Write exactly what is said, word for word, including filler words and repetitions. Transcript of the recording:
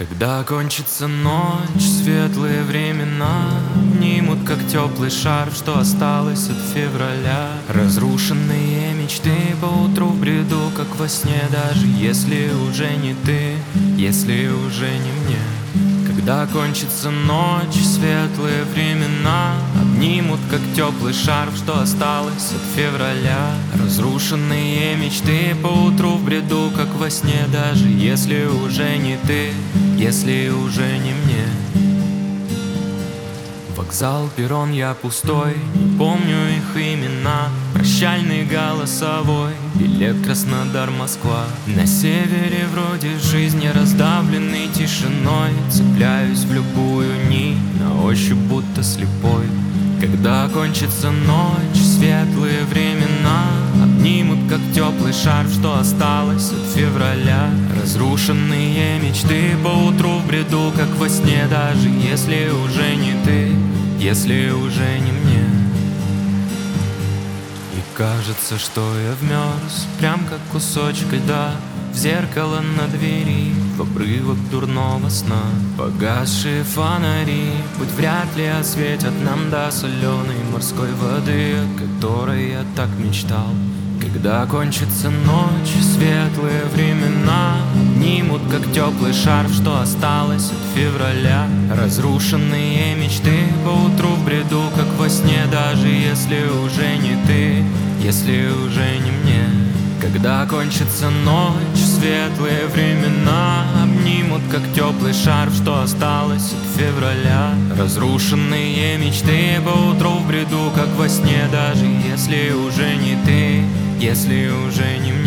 Когда кончится ночь, светлые времена обнимут, как теплый шарф, что осталось от февраля. Разрушенные мечты поутру в бреду, как во сне, даже если уже не ты, если уже не мне. Когда кончится ночь, светлые времена обнимут, как теплый шарф, что осталось от февраля. Разрушенные мечты поутру в бреду, как во сне, даже если уже не ты, если уже не мне. Вокзал, перрон, я пустой, не помню их имена. Прощальный голосовой, билет Краснодар, Москва. На севере вроде жизни раздавленный тишиной. Цепляюсь в любую нить, на ощупь будто слепой. Когда кончится ночь, светлые времена обнимут, как теплый шарф, что осталось от февраля. Разрушенные мечты поутру в бреду, как во сне, даже если уже не ты, если уже не мне. И кажется, что я вмерз, прям как кусочек льда, в зеркало на двери, в обрывок дурного сна. Погасшие фонари, путь вряд ли осветят нам до соленой морской воды, о которой я так мечтал. Когда кончится ночь, светлые времена обнимут, как теплый шарф, что осталось от февраля. Разрушенные мечты поутру в бреду, как во сне, даже если уже не ты, если уже не мне. Когда кончится ночь, светлые времена обнимут, как теплый шарф, что осталось от февраля. Разрушенные мечты поутру в бреду, как во сне, даже если уже не ты, если уже не мне.